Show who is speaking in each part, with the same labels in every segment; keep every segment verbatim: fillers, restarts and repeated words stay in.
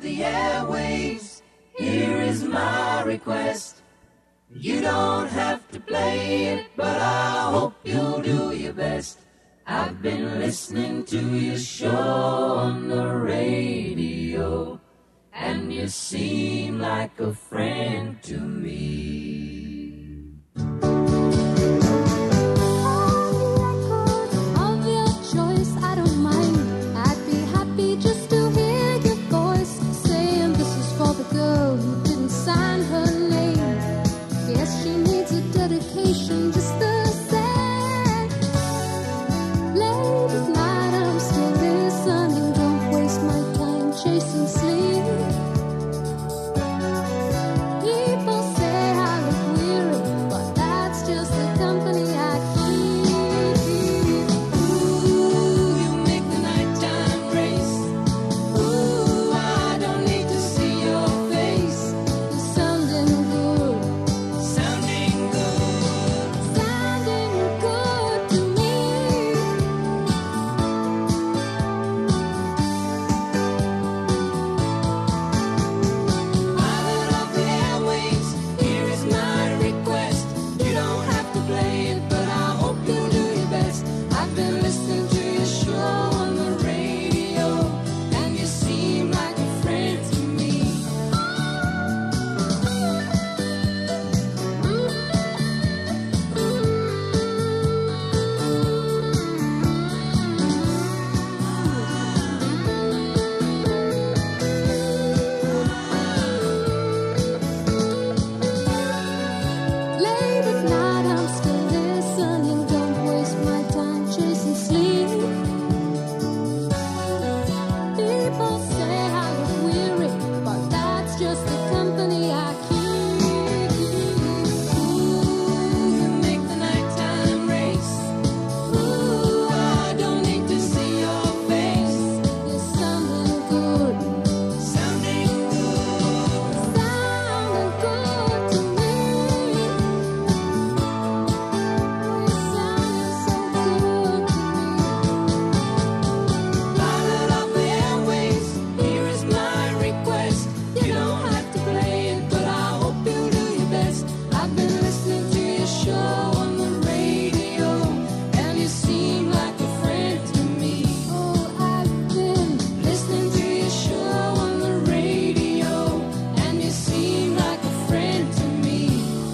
Speaker 1: the airwaves, here is my request. You don't have to play it, but I hope you'll do your best. I've been listening to your show on the radio, and you seem like a friend to me.
Speaker 2: Just the same. Late at night I'm still listening. Don't waste my time chasing sleep. People say I look weary, but that's just the company I keep. Ooh, you make the nighttime race. Ooh, I don't need to see your face. You're sounding good. Sounding good. Sounding good to me. Pilot of the airwaves, here is my request. You don't have to play it, but I hope you'll do your best. I've been listening to your show on the radio, and you seem like a friend to me. Late at night I'm still listening. Don't waste my time chasing sleep. People say I look weary, but that's just the company I keep. Ooh, you make the nighttime race. Ooh, I don't need to see your face. You're sounding good. Sounding good. Sounding good to me. You're sounding so good to me. Pilot of the airwaves, here is my request. You don't have to play it, but I hope you'll do your best. I've been listening to your show on the radio, and you seem like a friend to me. Oh, I've been listening to your show on the radio, and you seem like a friend to me.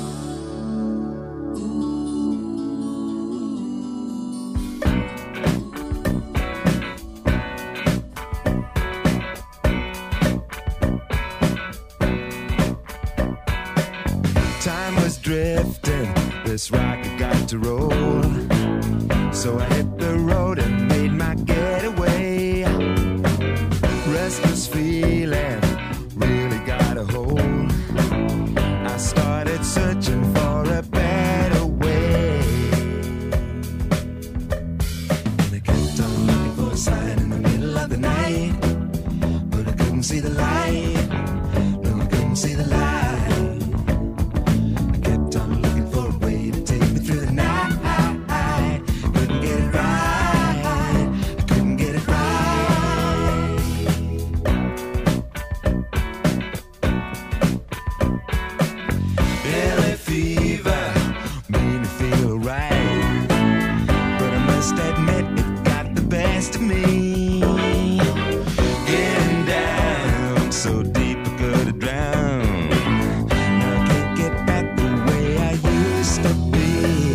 Speaker 3: Time was drifting, this rocket got to roll. So I hit the road and made my getaway. Restless feeling really got a hold. I started searching for a better way. And I kept on looking for a sign in the middle of the night, but I couldn't see the light. No, I couldn't see the light. Kept on looking for a way to take me through the night. Couldn't get it right. I couldn't get it right. Belly fever made me feel right, but I must admit it got the best of me. Getting down so deep I could have drowned. Now I can't get back the way I used to be.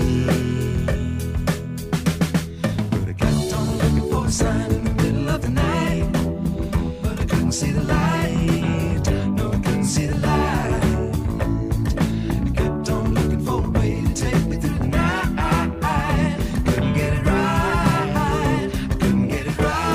Speaker 3: But I kept on looking for a sign in the middle of the night, but I couldn't see the light. No, I couldn't see the light. I kept on looking for a way to take me through the night. Couldn't get it right. I couldn't get it right.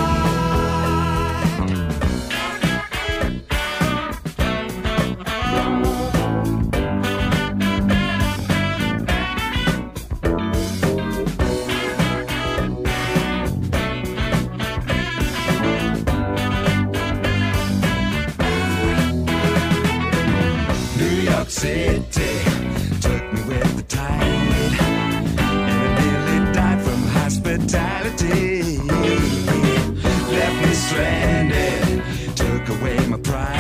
Speaker 3: New York City took me with the tide, and I nearly died from hospitality. Left me stranded, took away my pride.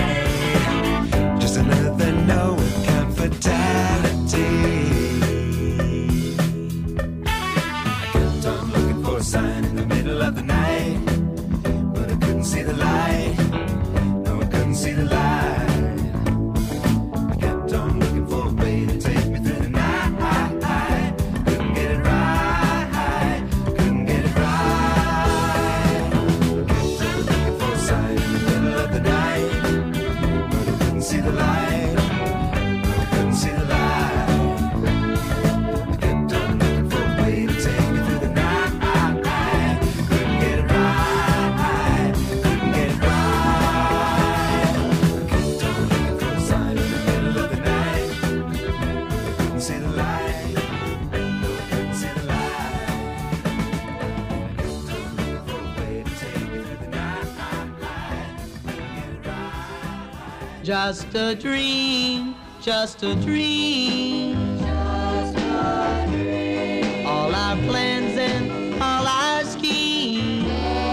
Speaker 4: just a dream, just a dream.
Speaker 1: Just a dream.
Speaker 4: All our plans and all our schemes.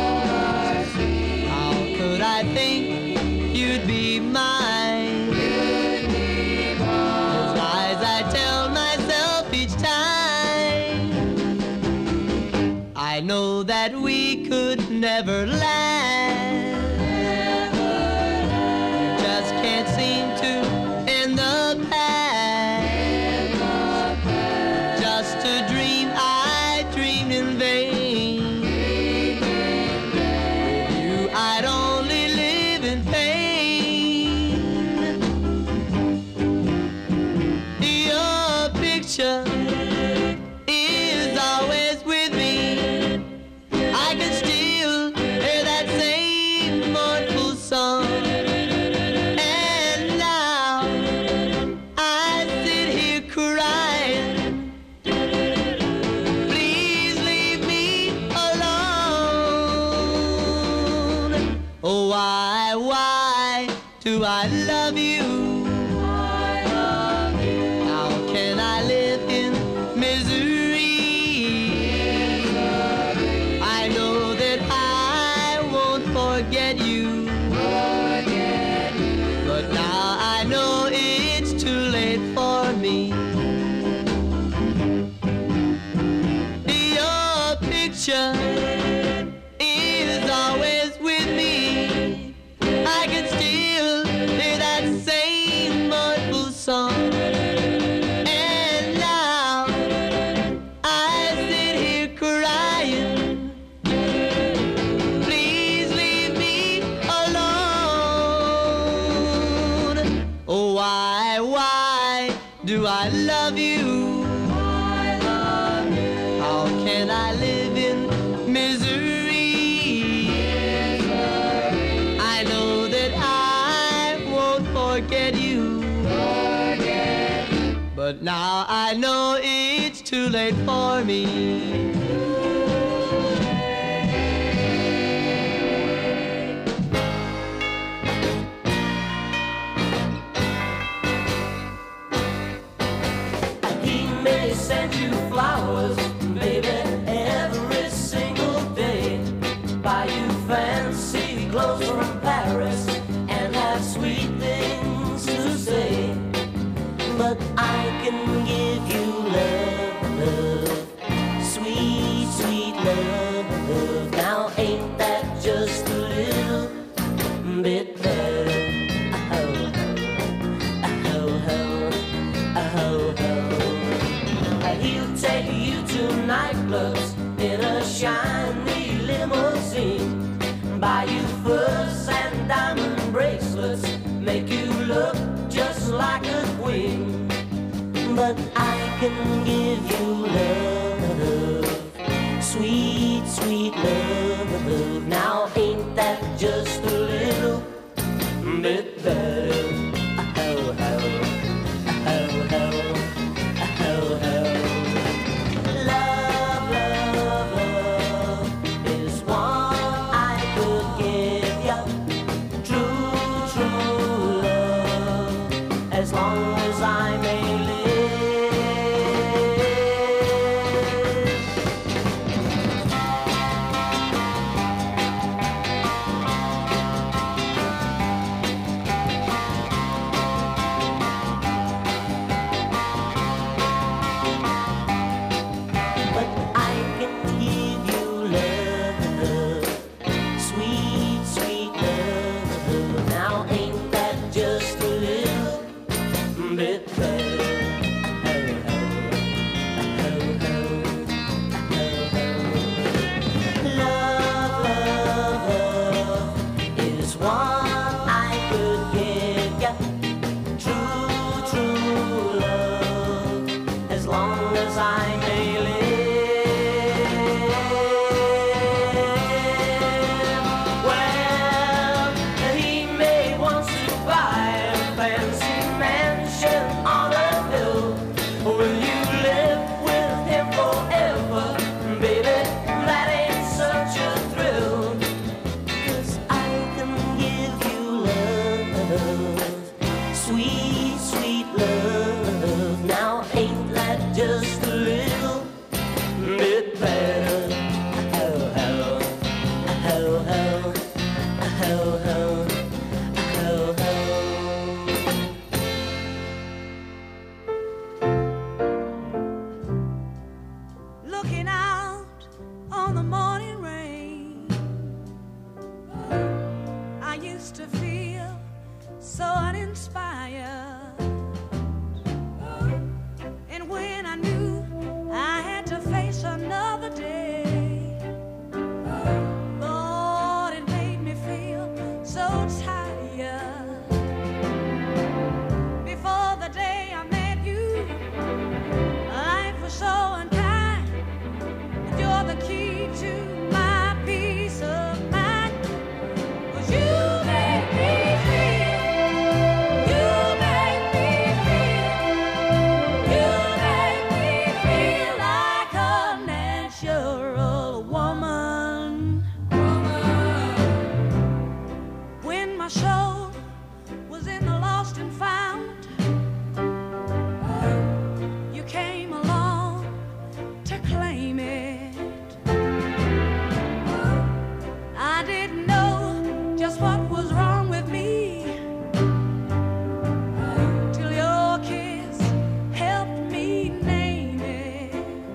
Speaker 4: How could I think you'd be mine? Those lies I tell myself each time. I know that we could never last. Just can't seem to end the past. Just a dream I dreamed in vain. With you I'd only live in pain. Your picture is always with me. I can still hear that same mournful song. And now I sit here crying. Please leave me alone. Oh, why, why do I love you? How can I live in misery? I know that I won't forget you. But now I know it's too late for me. Your picture is always with me. I can still hear that same mournful song. And now I sit here crying. Please leave me alone. Oh, why, why do I love you? How can I live in misery? I know that I won't forget you. But now I know it's too late for me.
Speaker 1: He may send you flowers, baby, every single day. Buy you fancy clothes from Paris and have sweet things to say. But I can give you love, love, sweet, sweet love, love. Now ain't that just a little bit better? Oh, oh, oh, oh, oh, oh. He'll take you to nightclubs in a shiny limousine, buy you furs and diamond bracelets, make you look just like a queen. But I can give you love, sweet, sweet love, love. Now ain't that just a little bit better? Oh, oh, oh, oh, oh, oh. Love, love, love is what I could give you. True, true love, as long as I may live. But I can give you love, love, sweet, sweet love, love. Now ain't that just a little bit better? Oh, oh, oh, oh, oh, oh. Love, love, love is what I could give you. True, true love, as long as I may live. Well, he may want to buy a fancy mansion on a hill. Will you live with him forever? Baby, that ain't such a thrill. 'Cause I can give you
Speaker 5: used to feel so uninspired. And when I knew I had to face another day, Lord, it made me feel so tired. Before the day I met you, life was so unkind. And you're the key to my peace of mind. 'Cause you make me feel, you make me feel, you make me feel like a natural woman. When my soul was in the lost and found, you came along to claim it. I didn't know just what was wrong with me till your kiss helped me name it.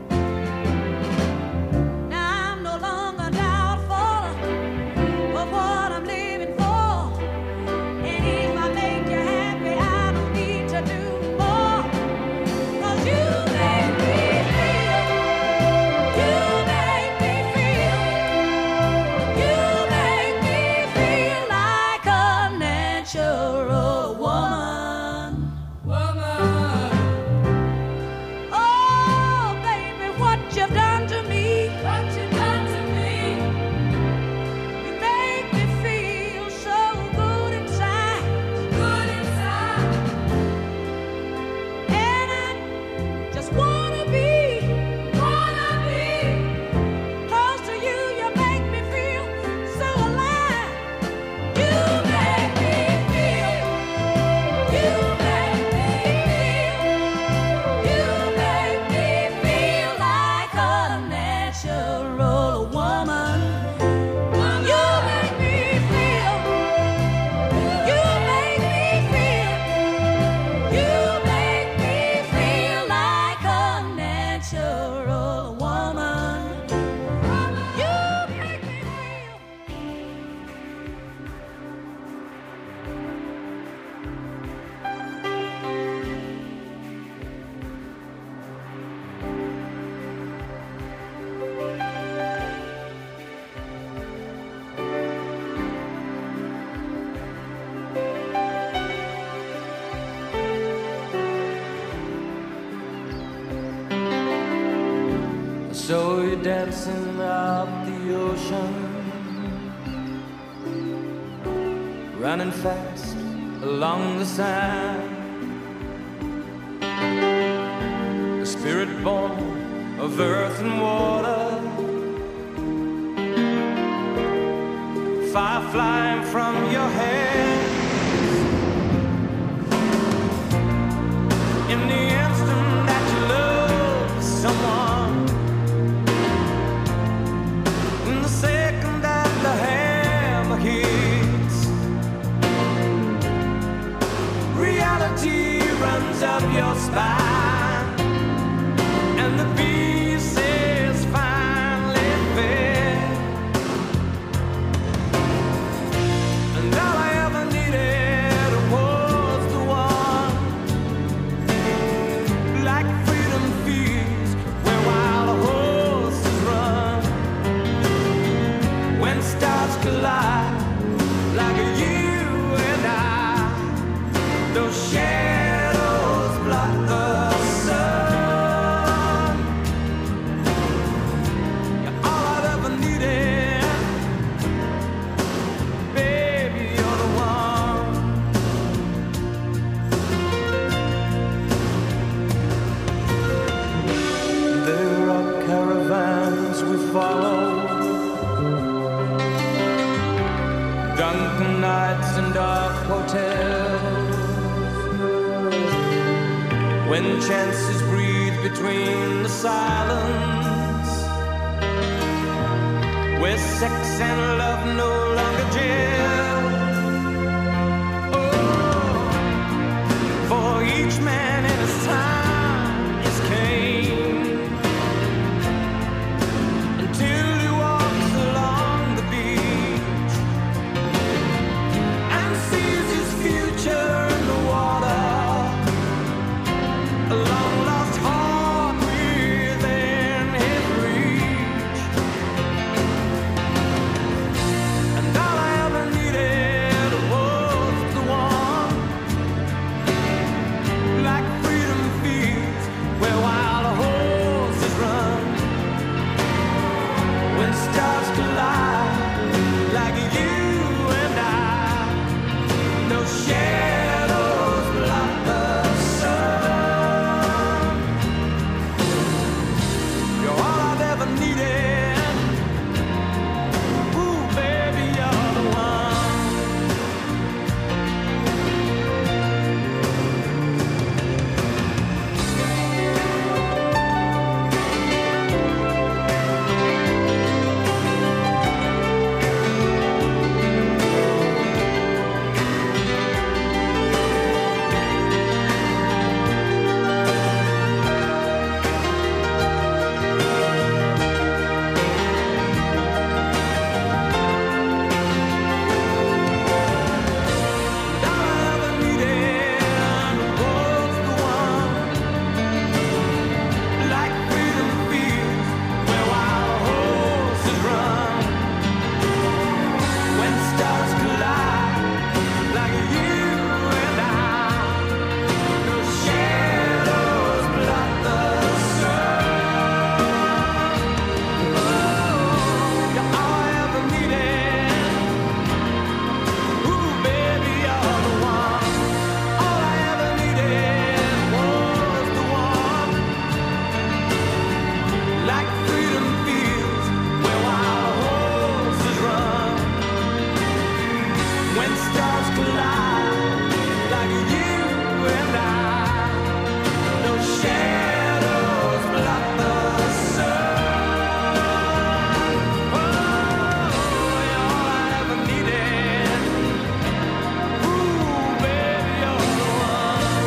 Speaker 5: Now I'm no longer doubtful of what I'm living for. And if I make you happy, I don't need to do more. 'Cause you make me feel, you make me feel, you make me feel like a natural woman. Woman. Oh, baby, what you've done to me. What you've done to me. You make me feel so good inside. Good inside. And I just wanna be, wanna be close to you. You make me feel so alive. You make me feel, you make me feel, you make me feel like a natural woman. You make me feel, you make me feel, you make me feel like a natural woman. You make me feel.
Speaker 6: So you're dancing up the ocean, running fast along the sand. The spirit born of earth and water, fire flying from your head. In the instant that you love someone, in the second that the hammer hits, reality runs up your spine, and the beast is finally fed. And all I ever needed was the one, like freedom feels where wild horses run. When stars collide, like you and I, those shadows block the sun. You're all I've ever needed, baby, you're the one. There are caravans we follow, drunken nights and dark hotels, when chances breathe between the silence, where sex and love no longer gel. Oh, for each man in his time is Cain, until he walks along the beach fly like you and I. No shadows block the sun. Oh, you're all I ever needed. Ooh, baby, you're the one.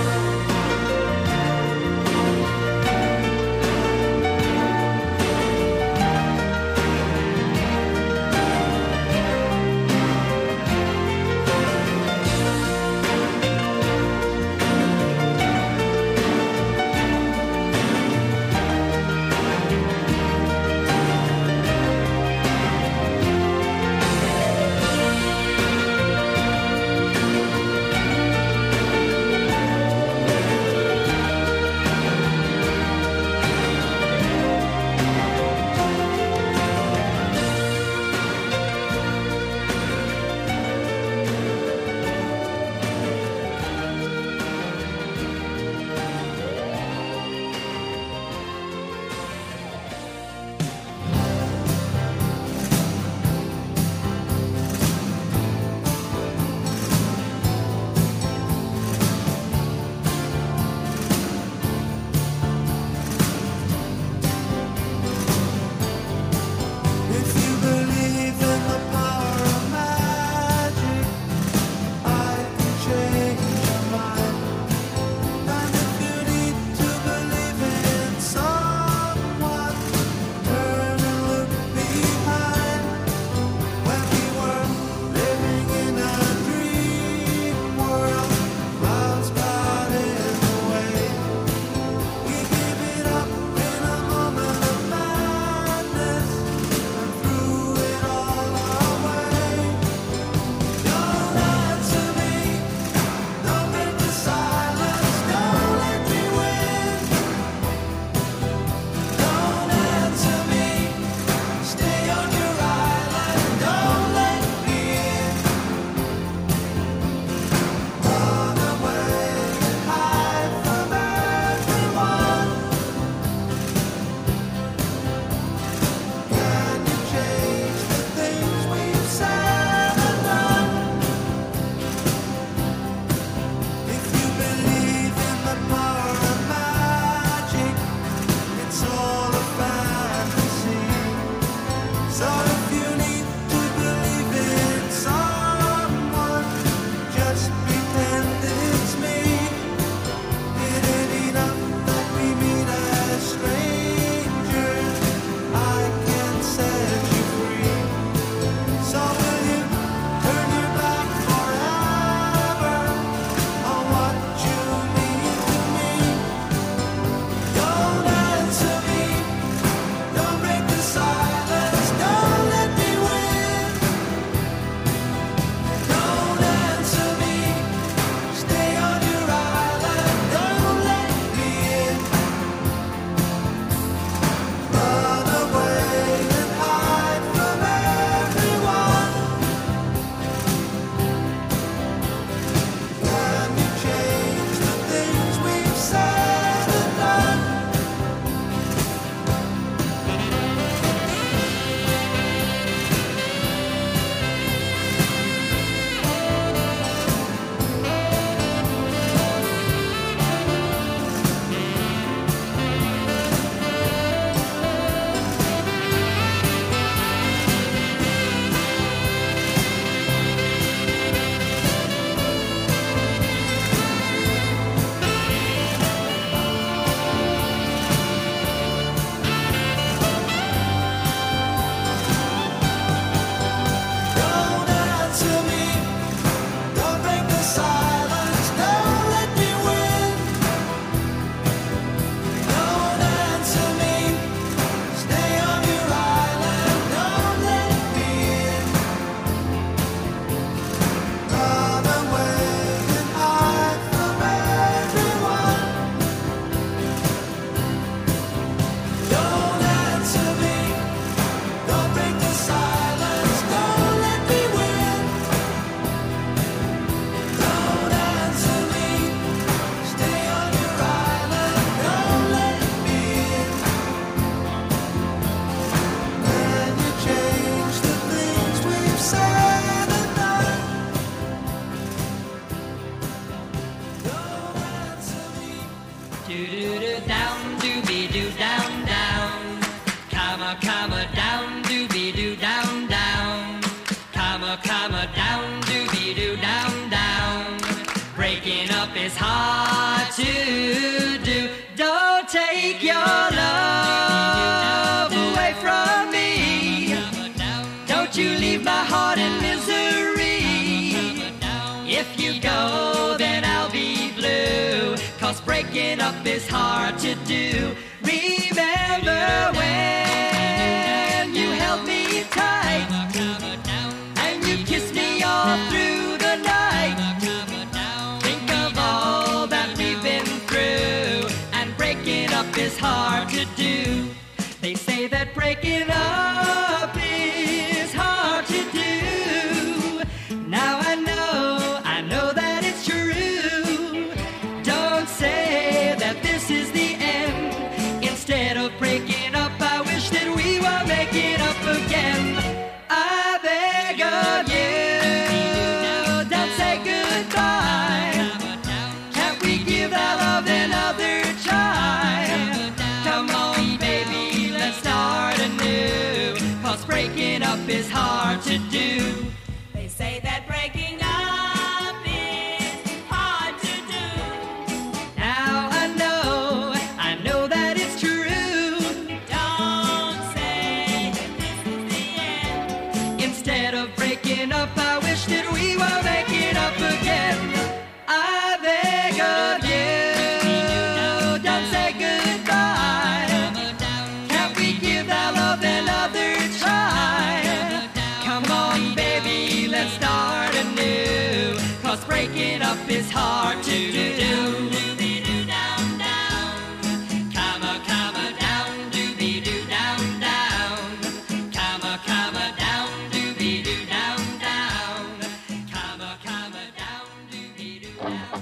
Speaker 4: is hard to do. Don't take your love away from me. Don't you leave my heart in misery. If you go, then I'll be blue. Cause breaking up is hard to do. Remember when you held me tight and you kissed me all through the night. Think of all that we've been through, and breaking up is hard to do. They say that breaking up is hard to do. Now I know, I know that it's true. Don't say that this is the end. Instead of breaking up, I wish that we were making up again. I beg of you, don't say goodbye. Can't we give our love another try? Come on, baby, let's start anew. Cause breaking up is hard to do.
Speaker 5: They say that breaking up is hard to do.
Speaker 4: Now I know, I know that it's true.
Speaker 5: Don't say that this is the end.
Speaker 4: Instead of breaking up, I wish that we were making up again. I beg of you, don't say goodbye. Can't we give our love another try? Come on, baby, let's start anew. Cause breaking up is hard to do.
Speaker 5: Down, down.
Speaker 4: Come on, come on, down, doobie doo, down, down. Come on, come on, down, doobie doo, down, down. Come on, come on, down, doobie doo,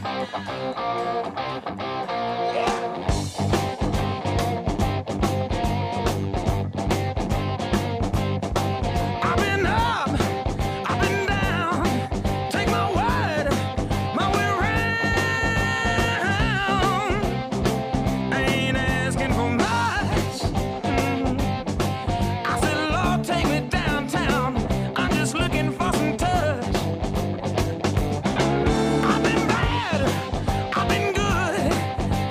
Speaker 6: I've been up, I've been down. Take my word, my way round. I ain't asking for much. Mm. I said, Lord, take me downtown. I'm just looking for some touch. I've been bad, I've been good.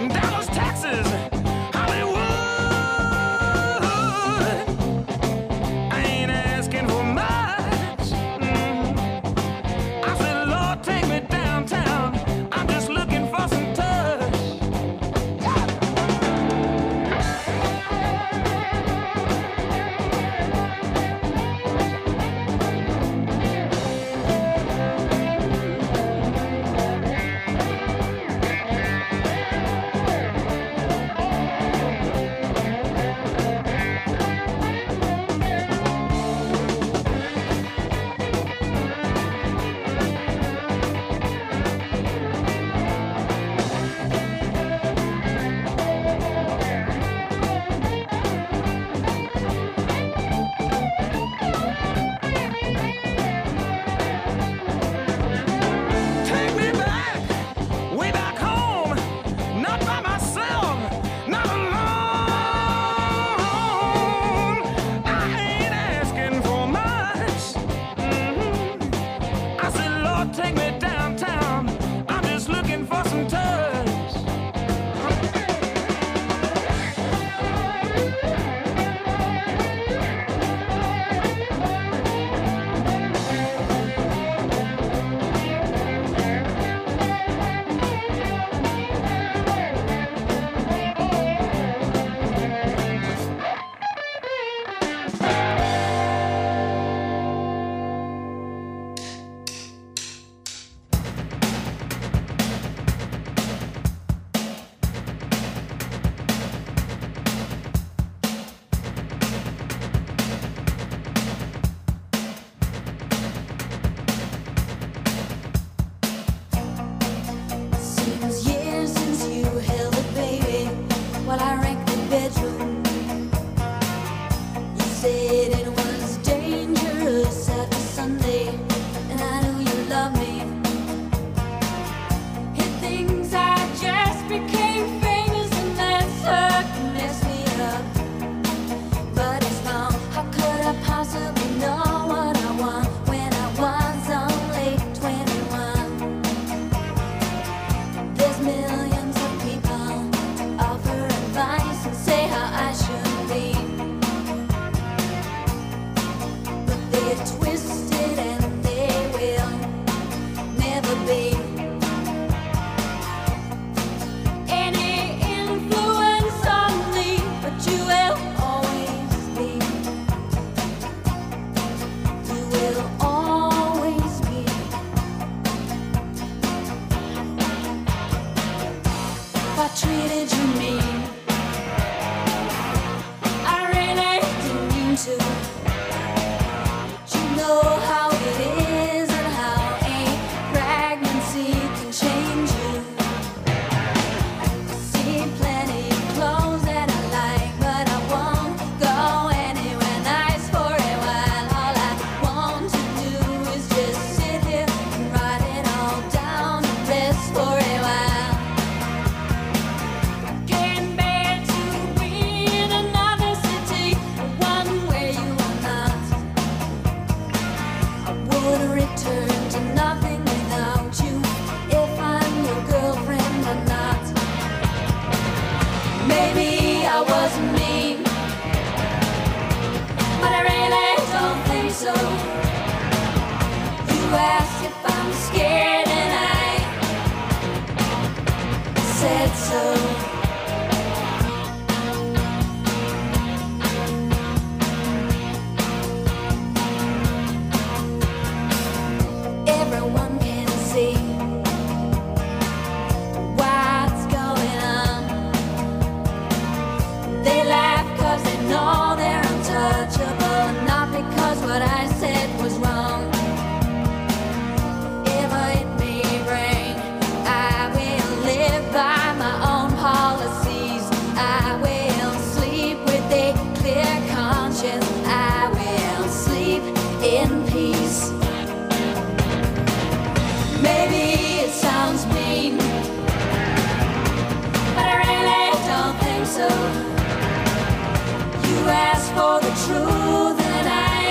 Speaker 2: for the truth that I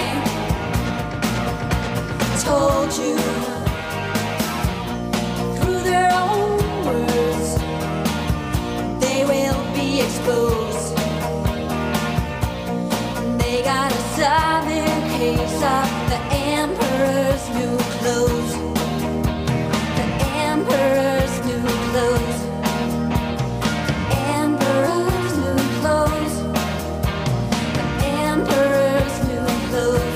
Speaker 2: told you through their own words. They will be exposed. They gotta solve their case of the emperor's new clothes. The emperor's new clothes. The emperor's new clothes. The emperor's new clothes.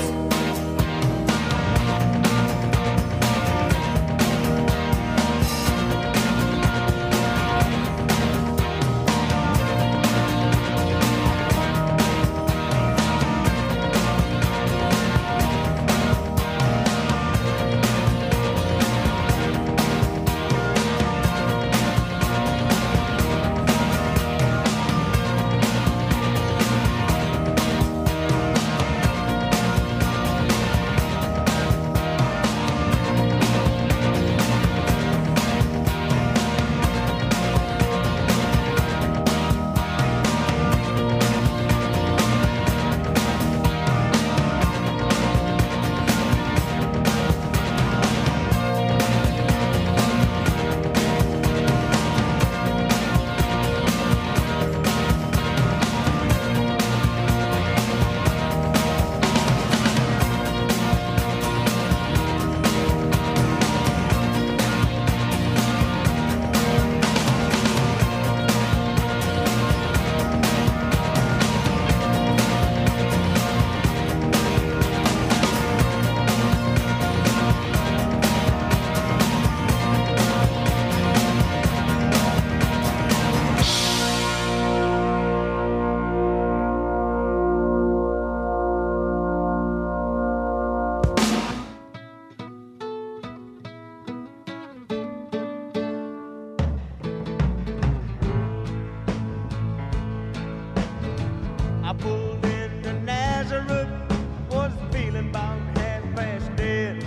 Speaker 7: I pulled into Nazareth, was feeling about half past dead.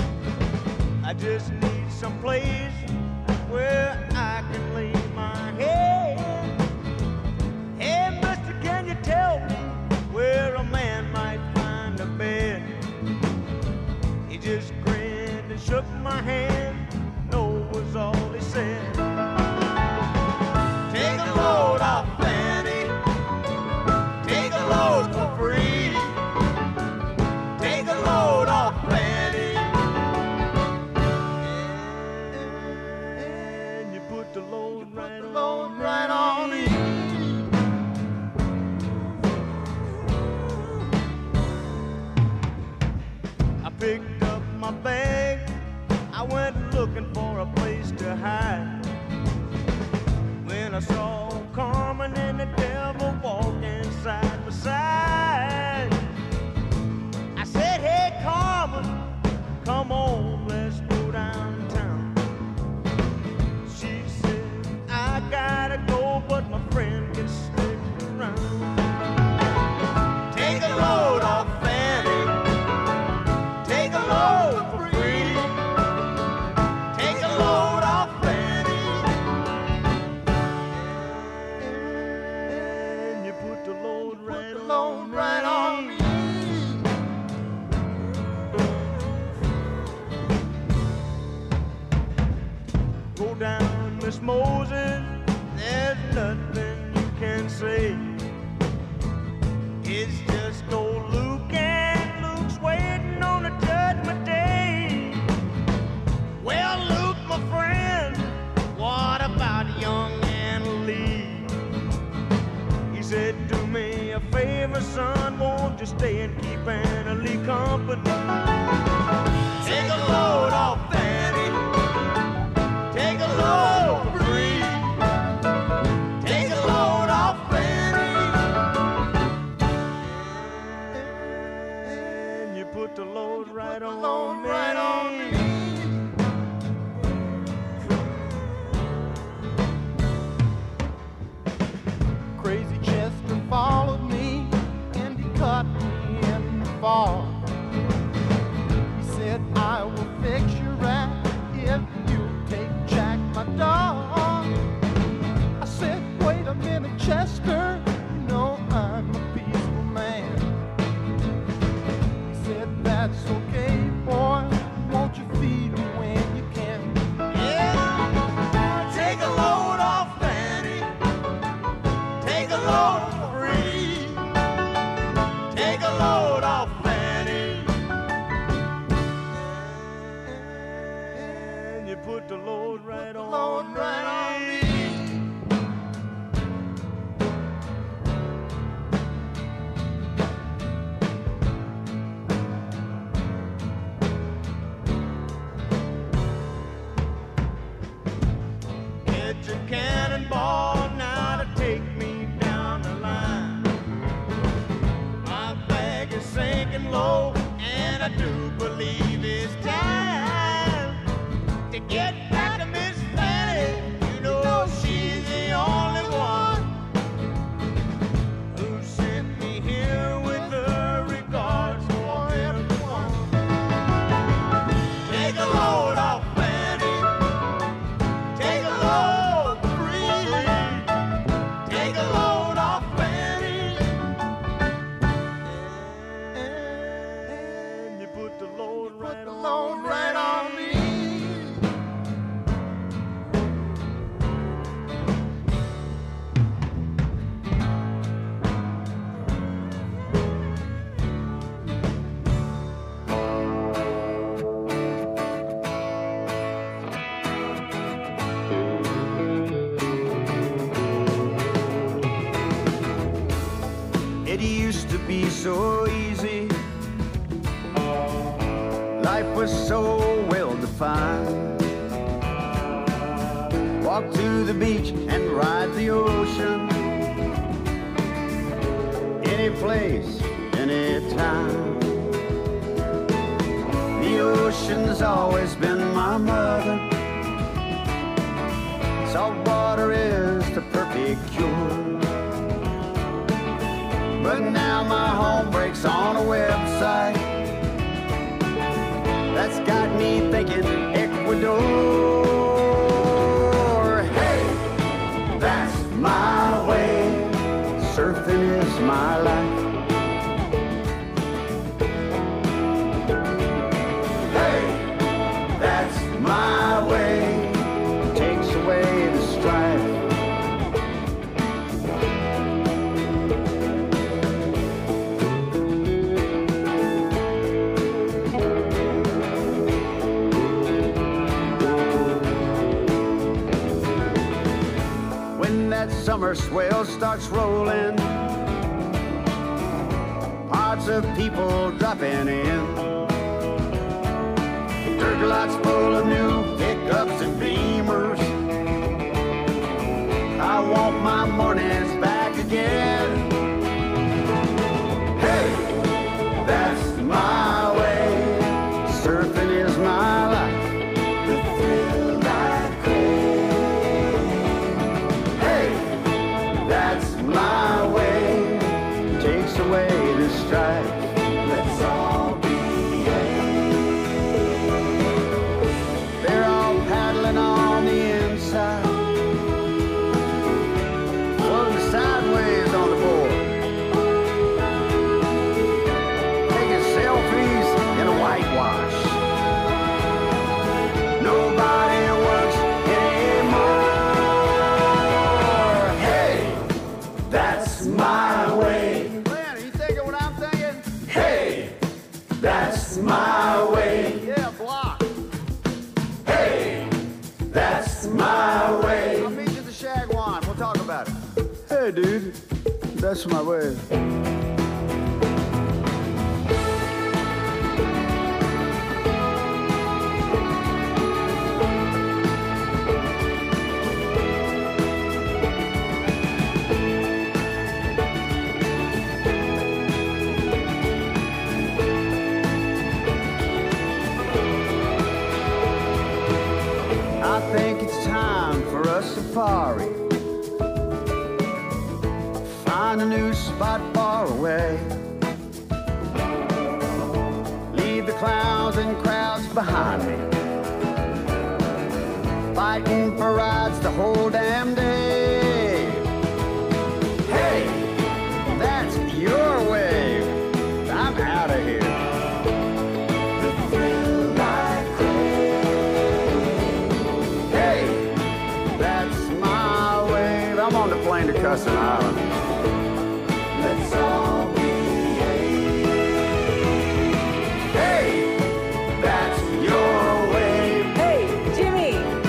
Speaker 7: I just need some place where I can lay my head. Hey, mister, can you tell me where a man might find a bed? He just grinned and shook my hand, no was all he said. Take a load off Fanny, take a load for free. Take a load off Fanny, and you put the load right on, right on me. I picked up my bag, I went looking for a place to hide. When I saw Carmen and the devil walking side by side, I said, hey Carmen, come on, let's go downtown. She said, I gotta go, but my friend can stick around. Take a load off Fanny, take a load for free. Take a load off Fanny, and you put the load right on, right on me. Go down, Miss Moses, there's nothing you can say. It's just old Luke, and Luke's waiting on a judgment day. Well, Luke, my friend, what about young Anna Lee? He said, do me a favor, son, won't you stay and keep Anna Lee company? Take a load off Fanny, take a load for free. Take a load off Fanny, and you put the load right on, right on me.
Speaker 8: Crazy Chester followed me and he caught me in the fall. He said, I will fix you right.
Speaker 7: put the load right on
Speaker 8: Load
Speaker 7: me.
Speaker 8: right on me.
Speaker 7: It's a cannonball now to take me down the line. My flag is sinking low, and I do believe it's time to get back to Miss Fanny. You know she's the only one who sent me here with her regards for everyone. Take a load off Fanny. Take a load free. Take a load off Fanny. And you put the load right on
Speaker 8: Load right on me.
Speaker 3: It used to be so easy. Life was so well defined. Walk to the beach and ride the ocean. Any place, any time. The ocean's always been my mother. Salt water is the perfect cure. But now my home breaks on a website that's got me thinking Ecuador. Hey, that's my way. Surfing is my life. Hey, that's my way. Takes away the strife. That summer swell starts rolling, pods of people dropping in, dirt lots full of new pickups and beamers. I want my mornings back again. Hey, that's my way. Surfing is my life. The thrill I That's my way, takes away the strife. Let's all be They're all paddling on the inside, floating sideways on the board, taking selfies in a whitewash. Nobody works anymore. Hey, that's my way. Man, are you thinking what I'm thinking? Hey, that's my way. Yeah, block. Hey, that's my way. I'll meet you at the Shagwan. We'll talk about it. Hey, dude, that's my way. I think it's time for a safari. Find a new spot far away. Leave the clowns and crowds behind me. Fighting for rides the whole damn day. Hey, that's your way. I'm out of here. The thrill I Hey, that's my way. I'm on the plane to Custom Island. Let's all be Hey, that's your way.
Speaker 9: Hey, Jimmy,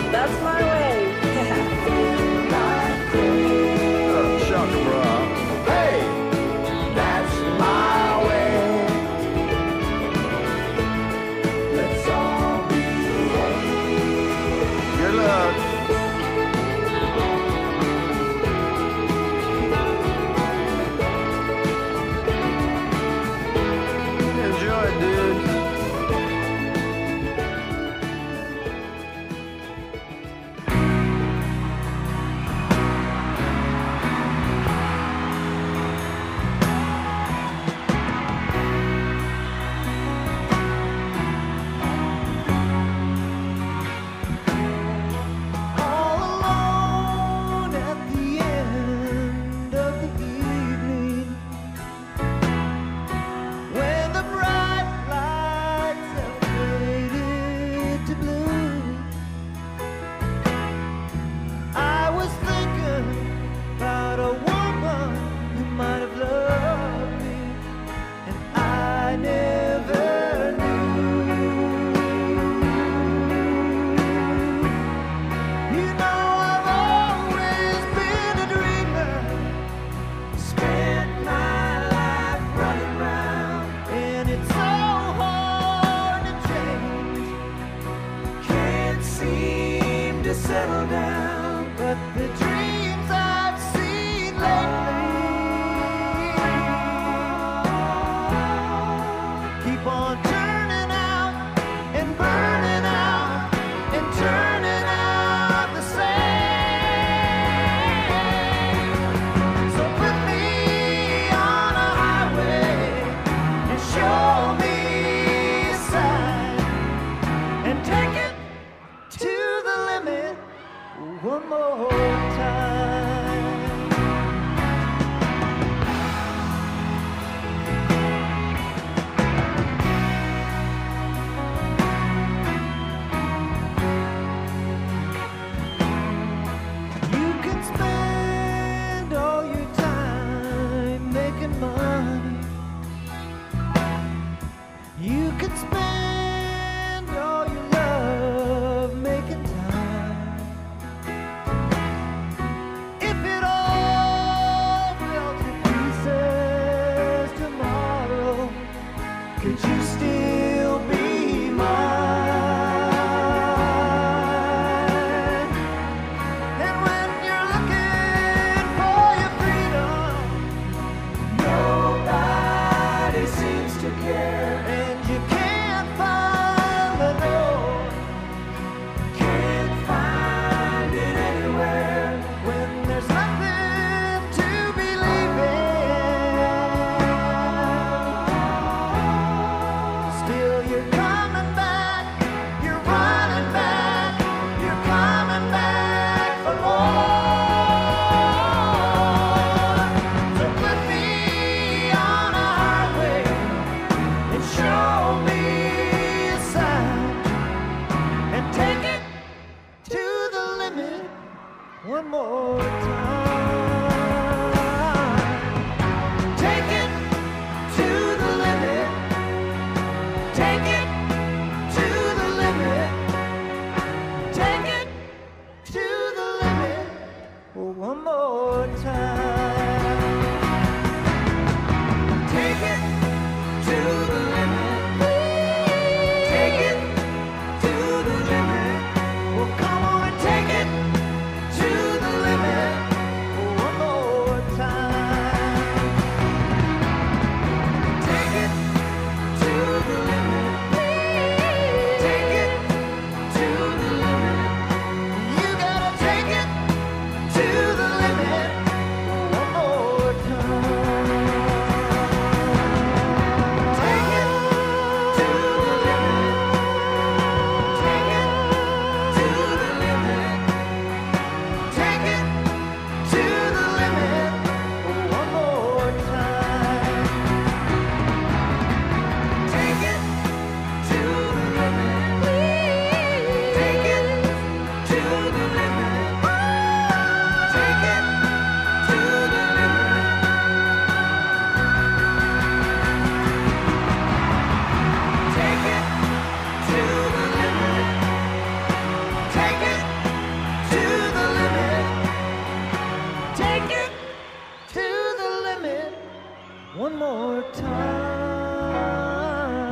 Speaker 7: settle down. But the dreams I've seen lately keep on turning out and burning out and turning out the same. So put me on a highway and show me a sign and take it to the limit one more time. You can spend all your time making money. You can spend all your love making time. If it all fell to pieces tomorrow, could you still be mine? And when you're looking for your freedom, nobody seems to care, and you can't find the door, can't find it anywhere. When there's nothing to believe in, still you're coming back, you're running back, you're coming back for more. So put me on a highway and show me a sign and take it to the limit one more time. Take it to the limit. Take it to the limit. Take it to the limit one more time. Take it to the limit. Take it to the limit. Well, come on and take it to the limit one more time. Take it to the limit. Take it to the limit. You gotta take it to the limit one more time. Take it to the limit. Take it to the limit. Take it to the limit one more time. Take it to the limit. Take it to the limit. Take it to the limit. Take it to the limit. Take it to the limit. Take it to the limit one more time.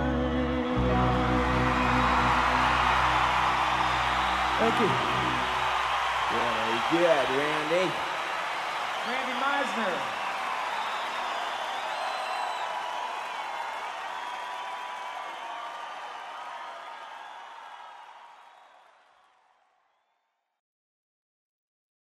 Speaker 7: Thank you.
Speaker 9: Very good, Randy.
Speaker 10: Randy Meisner.